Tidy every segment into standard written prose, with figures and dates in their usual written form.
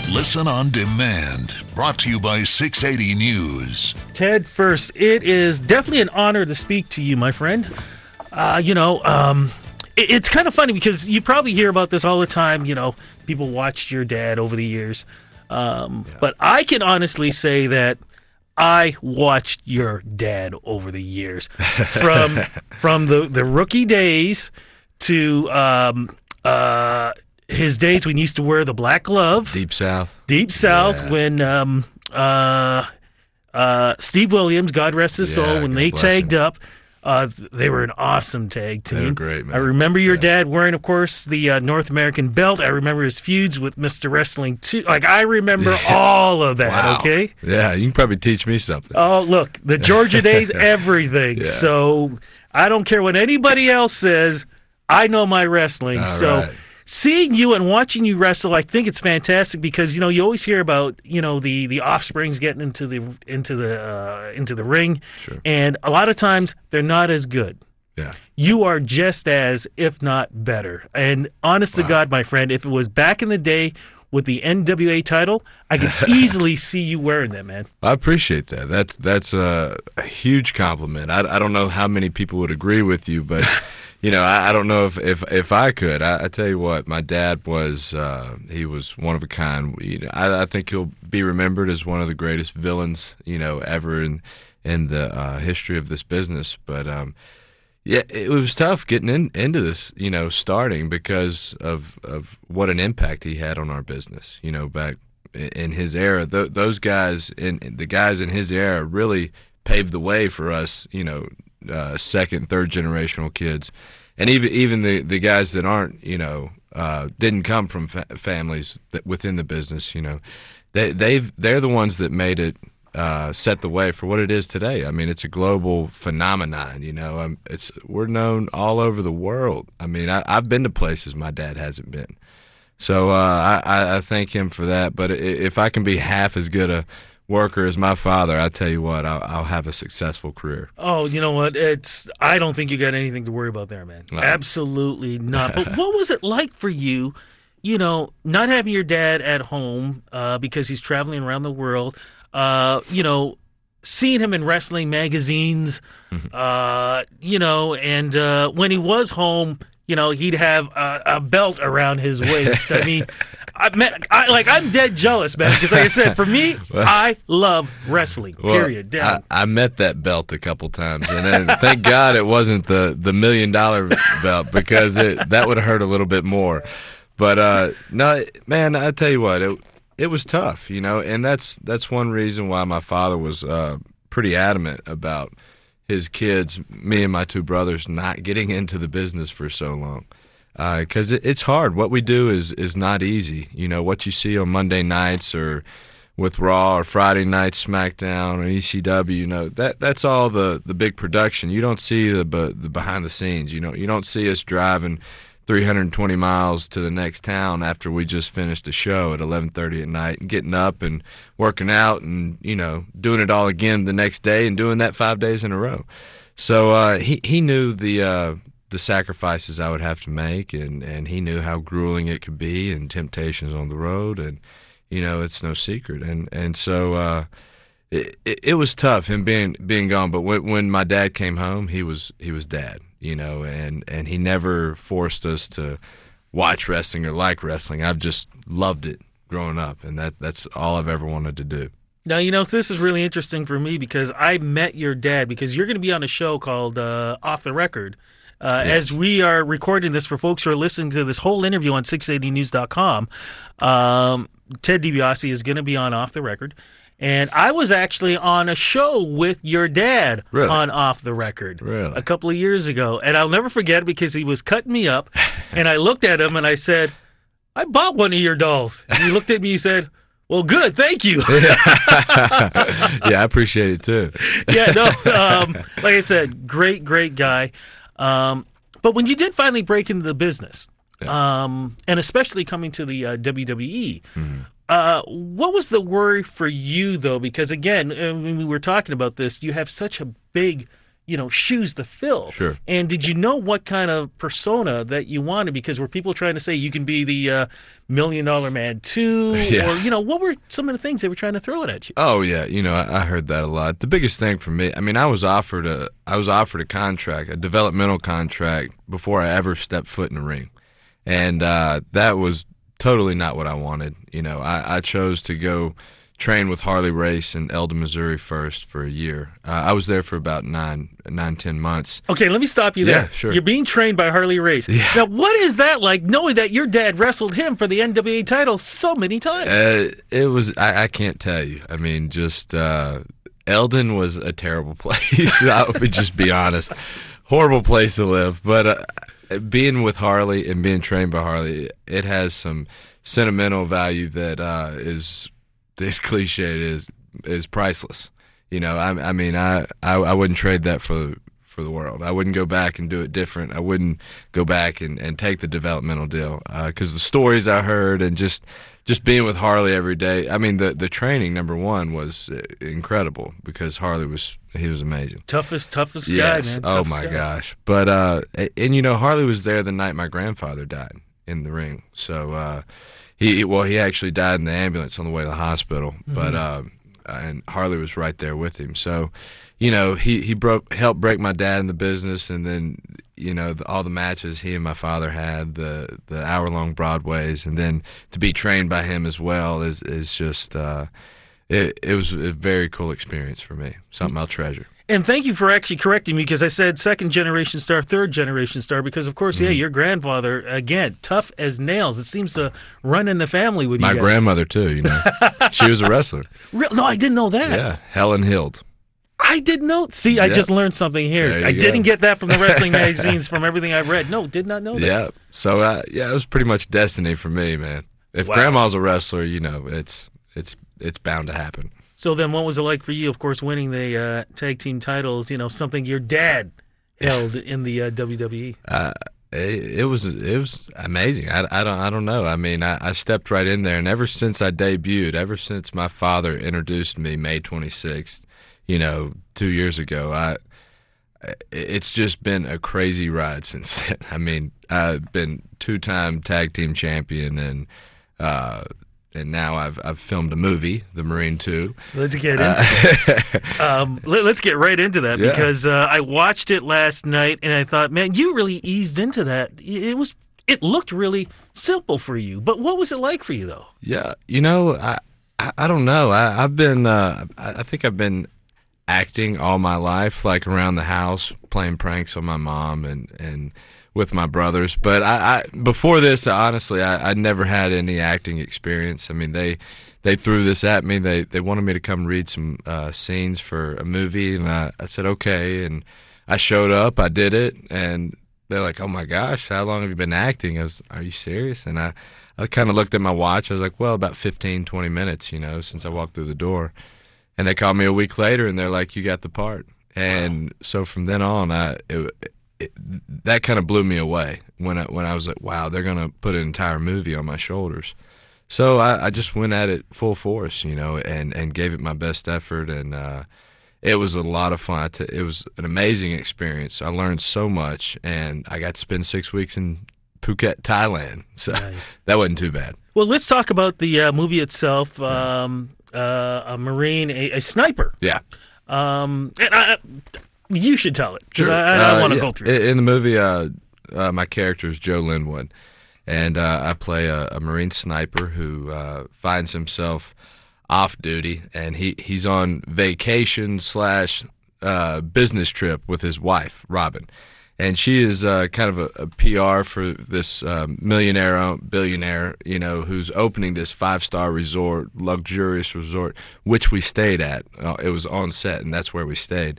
Listen on demand. Brought to you by 680 News. Ted, first, it is definitely an honor to speak to you, my friend. It's kind of funny because you probably hear about this all the time. People watched your dad over the years. But I can honestly say that I watched your dad over the years. From the rookie days to his days when he used to wear the black glove. Deep South. Yeah. When Steve Williams, God rest his soul, when they tagged up. They were an awesome tag team. They were great, man. I remember your dad wearing, of course, the North American belt. I remember his feuds with Mr. Wrestling, too. I remember all of that, wow. okay? Yeah, you can probably teach me something. Oh, look, the Georgia days, everything. Yeah. So I don't care what anybody else says. I know my wrestling. All so right. seeing you and watching you wrestle, I think it's fantastic because you always hear about the offsprings getting into the ring, Sure. and a lot of times they're not as good. Yeah. You are just as, if not better. And honest to God, my friend, if it was back in the day with the NWA title, I could easily see you wearing that, man. I appreciate that. That's a huge compliment. I don't know how many people would agree with you, but I don't know if I could. I tell you what, my dad was he was one of a kind. I think he'll be remembered as one of the greatest villains ever in the history of this business. But yeah, it was tough getting into this, starting because of what an impact he had on our business. Back in his era, those guys the guys in his era really paved the way for us. Second, third generational kids, and even the guys that aren't, didn't come from families that within the business. They're the ones that made it. Set the way for what it is today. I mean, it's a global phenomenon. We're known all over the world. I mean, I've been to places my dad hasn't been, so I thank him for that. But if I can be half as good a worker as my father, I tell you what, I'll have a successful career. Oh, you know what? I don't think you got anything to worry about there, man. No. Absolutely not. But what was it like for you? Not having your dad at home because he's traveling around the world. Seeing him in wrestling magazines, and when he was home, he'd have a belt around his waist. I mean, I'm dead jealous, man, because like I said, for me, I love wrestling, period. Well, I met that belt a couple times, and then thank God it wasn't the $1 million belt because that would have hurt a little bit more. But, no, man, I tell you what, it was tough, and that's one reason why my father was pretty adamant about his kids, me and my two brothers, not getting into the business for so long. Because it's hard. What we do is not easy. What you see on Monday nights or with Raw or Friday night SmackDown or ECW, that's all the big production. You don't see the behind the scenes. You don't see us driving 320 miles to the next town after we just finished a show at 11:30 at night and getting up and working out and doing it all again the next day and doing that 5 days in a row. So he knew the sacrifices I would have to make, and he knew how grueling it could be and temptations on the road, and it's no secret. And so it was tough him being gone. But when my dad came home, he was dad. And he never forced us to watch wrestling or like wrestling. I've just loved it growing up, and that's all I've ever wanted to do. Now, this is really interesting for me because I met your dad because you're going to be on a show called Off the Record. Yes. As we are recording this for folks who are listening to this whole interview on 680news.com, Ted DiBiase is going to be on Off the Record. And I was actually on a show with your dad on Off the Record a couple of years ago. And I'll never forget it because he was cutting me up. And I looked at him and I said, I bought one of your dolls. And he looked at me and said, well, good, thank you. Yeah, I appreciate it too. Yeah, no, like I said, great guy. But when you did finally break into the business, and especially coming to the WWE, what was the worry for you, though? Because, again, when we were talking about this, you have such a big, shoes to fill. Sure. And did you know what kind of persona that you wanted? Because were people trying to say you can be the $1 million man too? Yeah. Or, what were some of the things they were trying to throw it at you? Oh yeah, I heard that a lot. The biggest thing for me, I mean, I was offered a contract, a developmental contract, before I ever stepped foot in the ring, and that was totally not what I wanted. I chose to go train with Harley Race in Eldon, Missouri first for a year. I was there for about 10 months. Okay, let me stop you there. Yeah, sure. You're being trained by Harley Race. Yeah. Now, what is that like, knowing that your dad wrestled him for the NWA title so many times? It was, I can't tell you. I mean, just Eldon was a terrible place. I would just be honest. Horrible place to live. But being with Harley and being trained by Harley, it has some sentimental value that is, as cliche it is priceless. I mean, I wouldn't trade that for the world. I wouldn't go back and do it different. I wouldn't go back and take the developmental deal, because the stories I heard and just being with Harley every day. I mean, the training, number one, was incredible, because Harley was amazing. Toughest Yes. guy, man. Oh Toughest my guy. gosh. But Harley was there the night my grandfather died in the ring. So he actually died in the ambulance on the way to the hospital. But and Harley was right there with him. So, he helped break my dad in the business, and then all the matches he and my father had, the hour-long Broadways, and then to be trained by him as well is just it was a very cool experience for me. Something I'll treasure. And thank you for actually correcting me, because I said second-generation star, third-generation star, because, of course, your grandfather, again, tough as nails. It seems to run in the family with you guys. My grandmother, too, She was a wrestler. No, I didn't know that. Yeah, Helen Hild. I didn't know. See, I just learned something here. There you I go. didn't get that from the wrestling magazines, from everything I read. No, did not know that. Yeah, so, it was pretty much destiny for me, man. If Wow. Grandma's a wrestler, it's bound to happen. So then what was it like for you, of course, winning the tag team titles, something your dad held in the WWE? It was amazing. I don't know. I mean, I stepped right in there, and ever since I debuted, ever since my father introduced me May 26th, 2 years ago, it's just been a crazy ride since then. I mean, I've been 2-time tag team champion, and now I've filmed a movie, The Marine 2. Let's get into that. Let's get right into that, Yeah. because I watched it last night and I thought, man, you really eased into that. It looked really simple for you, but what was it like for you though? Yeah, I don't know. I've been I think I've been acting all my life, like around the house, playing pranks on my mom and with my brothers. But I before this, honestly, I never had any acting experience. I mean, they threw this at me. They wanted me to come read some scenes for a movie, and I said okay, and I showed up. I did it, and they're like, "Oh my gosh, how long have you been acting?" I was, "Are you serious?" And I kind of looked at my watch. I was like, "Well, about 15, 20 minutes, since I walked through the door." And they called me a week later, and they're like, "You got the part." And so from then on, that kind of blew me away when I was like, wow, they're going to put an entire movie on my shoulders. So I just went at it full force, and gave it my best effort, and it was a lot of fun. It was an amazing experience. I learned so much, and I got to spend 6 weeks in Phuket, Thailand. So Nice. That wasn't too bad. Well, let's talk about the movie itself. A Marine, a sniper. Yeah. You should tell it, because Sure. I don't want to go through it. In the movie, my character is Joe Linwood, and I play a Marine sniper who finds himself off duty, and he's on vacation / business trip with his wife, Robin. And she is kind of a PR for this billionaire, who's opening this 5-star resort, luxurious resort, which we stayed at. It was on set, and that's where we stayed,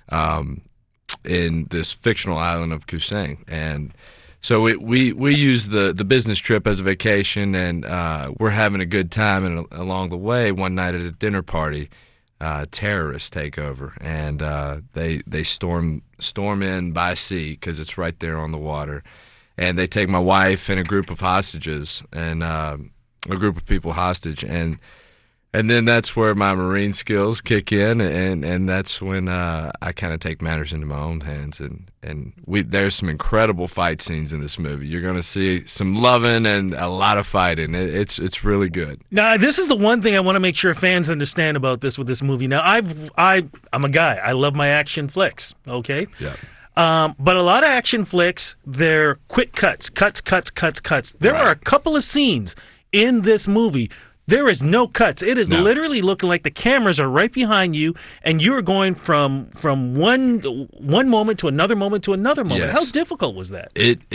in this fictional island of Koh Sang. And so we use the business trip as a vacation, and we're having a good time. And along the way, one night at a dinner party, terrorists take over, and they storm in by sea, because it's right there on the water, and they take my wife and a group of hostages, and a group of people hostage. And And then that's where my Marine skills kick in, and that's when I kind of take matters into my own hands. And there's some incredible fight scenes in this movie. You're going to see some loving and a lot of fighting. It's really good. Now, this is the one thing I want to make sure fans understand about this with this movie. Now, I'm a guy. I love my action flicks, okay? Yeah. But a lot of action flicks, they're quick cuts. There are a couple of scenes in this movie. There is no cuts. It is literally looking like the cameras are right behind you, and you're going from one moment to another moment to another moment. Yes. How difficult was that?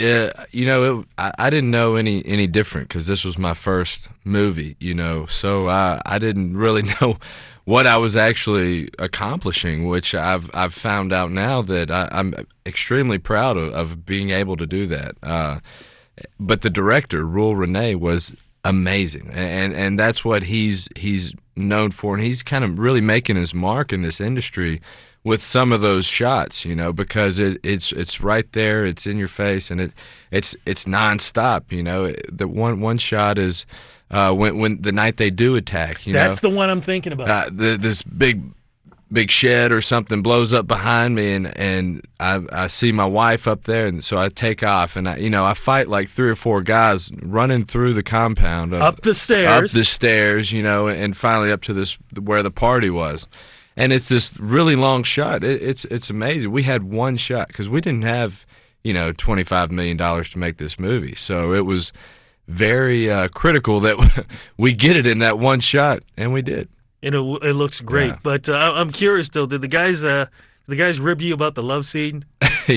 I didn't know any different because this was my first movie, so I didn't really know what I was actually accomplishing, which I've found out now that I'm extremely proud of being able to do that. But the director, Rule Renee, was amazing, and that's what he's known for, and he's kind of really making his mark in this industry with some of those shots, because it's right there, it's in your face, and it's nonstop. The one shot is when the night they do attack. That's the one I'm thinking about. This big shed or something blows up behind me, and I see my wife up there, and so I take off, and I fight like 3 or 4 guys running through the compound, up the stairs, and finally up to where the party was, and it's this really long shot. It's amazing. We had one shot because we didn't have $25 million to make this movie, so it was very critical that we get it in that one shot, and we did. And it looks great. Yeah. But I'm curious, though, did the guys rib you about the love scene?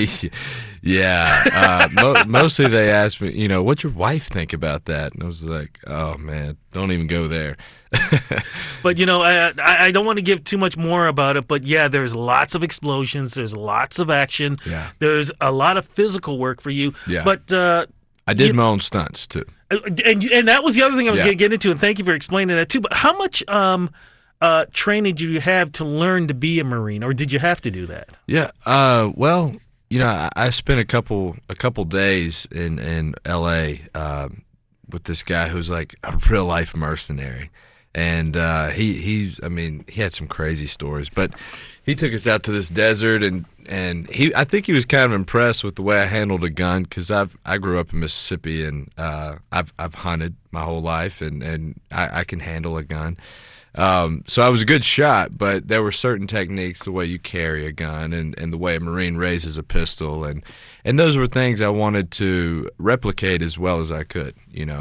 Yeah. Mostly they asked me, what'd your wife think about that? And I was like, oh, man, don't even go there. But, I don't want to give too much more about it. But, yeah, there's lots of explosions. There's lots of action. Yeah. There's a lot of physical work for you. Yeah. But I did my own stunts, too. And that was the other thing I was going to get into, and thank you for explaining that, too. But how much training did you have to learn to be a Marine, or did you have to do that? Yeah, well, I spent a couple days in L.A. With this guy who's like a real life mercenary, and he had some crazy stories, but he took us out to this desert, and I think he was kind of impressed with the way I handled a gun, because I grew up in Mississippi, and I've hunted my whole life, and I can handle a gun. So I was a good shot, but there were certain techniques, the way you carry a gun and the way a Marine raises a pistol, and those were things I wanted to replicate as well as I could.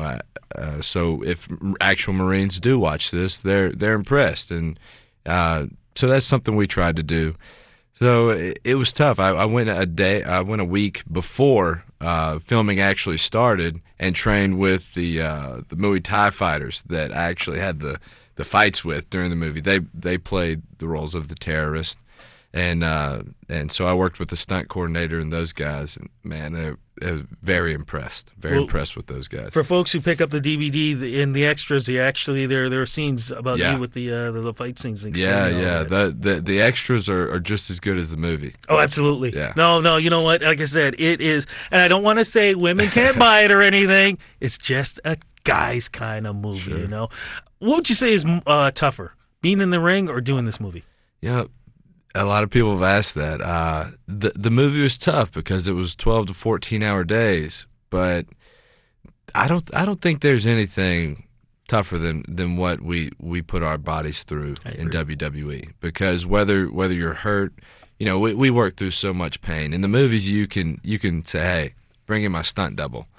So if actual Marines do watch this, they're impressed, and so that's something we tried to do. So it was tough. I went a week before filming actually started, and trained with the Muay Thai fighters that I actually had the fights with during the movie. They played the roles of the terrorists, and so I worked with the stunt coordinator and those guys, and man, they're very impressed, impressed with those guys. For folks who pick up the DVD, in the extras, there are scenes about you with the fight scenes. Yeah. The extras are just as good as the movie. Oh, absolutely. Yeah. No, you know what? Like I said, it is, and I don't want to say women can't buy it or anything. It's just a guy's kind of movie, Sure. What would you say is tougher, being in the ring or doing this movie? A lot of people have asked that. The movie was tough because it was 12 to 14-hour days, but I don't think there's anything tougher than what we put our bodies through in WWE, because whether you're hurt, we work through so much pain. In the movies, you can say, hey, bring in my stunt double.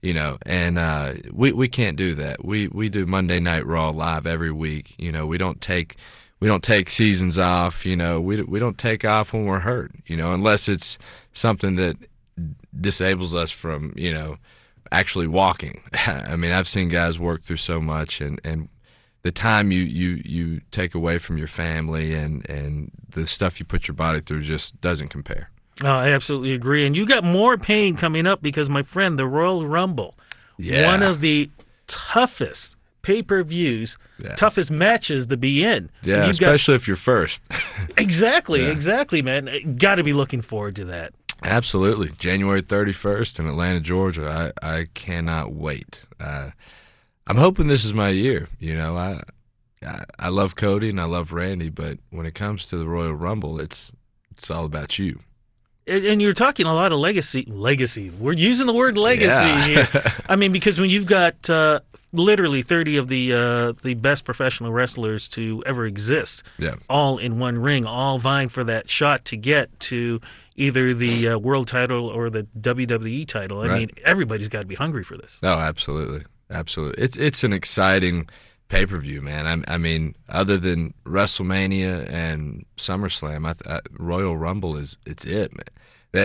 And we can't do that. We do Monday Night Raw live every week. We don't take seasons off. We don't take off when we're hurt. Unless it's something that disables us from actually walking. I mean, I've seen guys work through so much, and the time you take away from your family and the stuff you put your body through just doesn't compare. Oh, I absolutely agree. And you got more pain coming up because, my friend, the Royal Rumble, one of the toughest pay-per-views, toughest matches to be in. Yeah, especially if you're first. Exactly, man. Got to be looking forward to that. Absolutely. January 31st in Atlanta, Georgia. I cannot wait. I'm hoping this is my year. I love Cody and I love Randy, but when it comes to the Royal Rumble, it's all about you. And you're talking a lot of legacy. We're using the word legacy here. I mean, because when you've got literally 30 of the best professional wrestlers to ever exist, all in one ring, all vying for that shot to get to either the world title or the WWE title. I mean, everybody's got to be hungry for this. Oh, absolutely. It's an exciting pay-per-view, man. I mean, other than WrestleMania and SummerSlam, Royal Rumble it's it, man.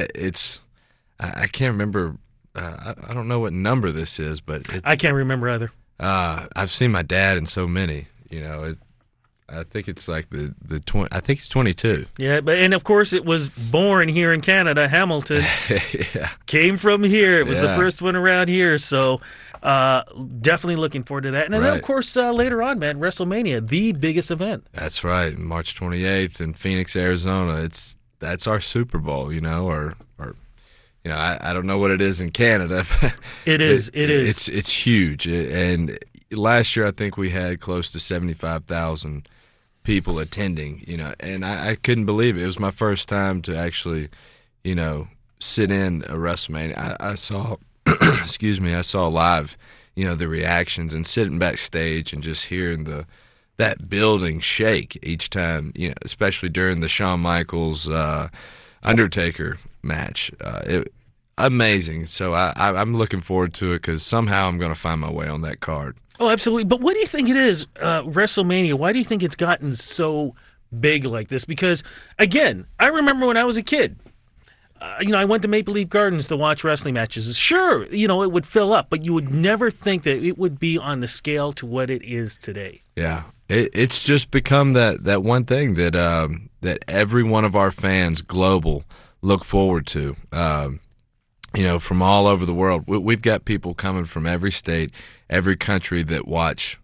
I can't remember. I don't know what number this is, but I can't remember either. I've seen my dad in so many. I think it's like the 20. I think it's 22. Yeah, and of course it was born here in Canada. Hamilton came from here. It was the first one around here. So definitely looking forward to that. And then of course later on, man, WrestleMania, the biggest event. That's right, March 28th in Phoenix, Arizona. That's our Super Bowl, or I don't know what it is in Canada. But it is. It's huge. And last year I think we had close to 75,000 people attending, and I couldn't believe it. It was my first time to actually, sit in a WrestleMania. I saw, I saw live, the reactions and sitting backstage and just hearing that building shake each time, especially during the Shawn Michaels Undertaker match. Amazing. So I'm looking forward to it because somehow I'm going to find my way on that card. Oh, absolutely. But what do you think it is, WrestleMania? Why do you think it's gotten so big like this? Because, again, I remember when I was a kid, I went to Maple Leaf Gardens to watch wrestling matches. Sure, it would fill up, but you would never think that it would be on the scale to what it is today. Yeah. It's just become that one thing that every one of our fans global look forward to. From all over the world. We've got people coming from every state, every country that watch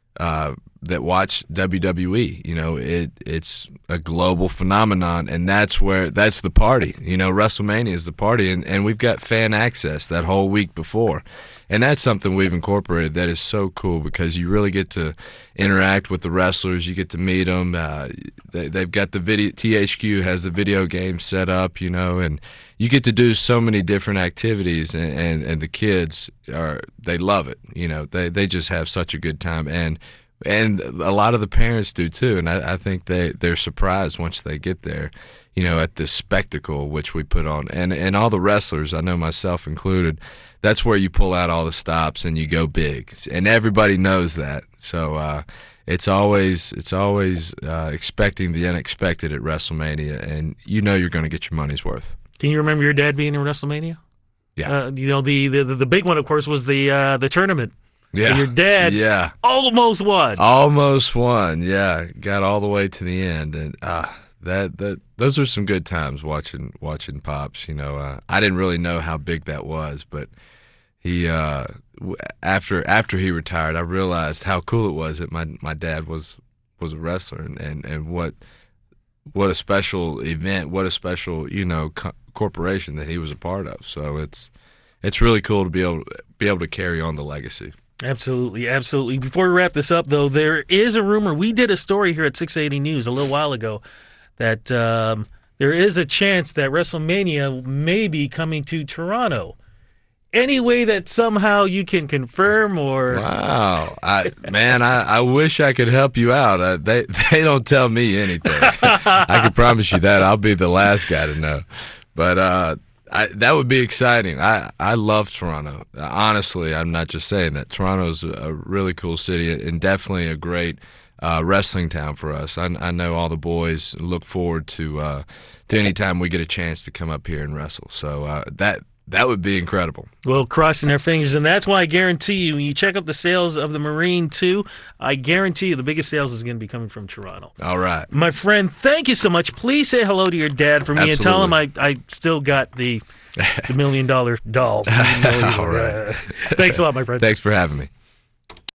WWE. It's a global phenomenon, and that's the party. WrestleMania is the party, and we've got fan access that whole week before. And that's something we've incorporated that is so cool because you really get to interact with the wrestlers. You get to meet them. They've got the video. THQ has the video game set up, and you get to do so many different activities. And the kids they love it. They just have such a good time. And a lot of the parents do too. And I think they're surprised once they get there, at this spectacle which we put on. And all the wrestlers, I know myself included, that's where you pull out all the stops and you go big. And everybody knows that. So it's always expecting the unexpected at WrestleMania, and you're going to get your money's worth. Can you remember your dad being in WrestleMania? Yeah. The big one, of course, was the tournament. Yeah. And your dad almost won. Almost won, yeah. Got all the way to the end. And those are some good times watching Pops. I didn't really know how big that was, but he after he retired, I realized how cool it was that my dad was a wrestler, and what a special event, what a special corporation that he was a part of. So it's really cool to be able to carry on the legacy. Absolutely, absolutely. Before we wrap this up, though, there is a rumor. We did a story here at 680 News a little while ago that there is a chance that WrestleMania may be coming to Toronto. Any way that somehow you can confirm or... Wow. I wish I could help you out. They don't tell me anything. I can promise you that. I'll be the last guy to know. But that would be exciting. I love Toronto. Honestly, I'm not just saying that. Toronto's a really cool city and definitely a great wrestling town for us. I know all the boys look forward to any time we get a chance to come up here and wrestle. So that would be incredible. Well, crossing our fingers, and that's why I guarantee you, when you check out the sales of the Marine 2, I guarantee you the biggest sales is going to be coming from Toronto. All right. My friend, thank you so much. Please say hello to your dad for me. Absolutely. And tell him I still got the $1 million doll. All right. Thanks a lot, my friend. Thanks for having me.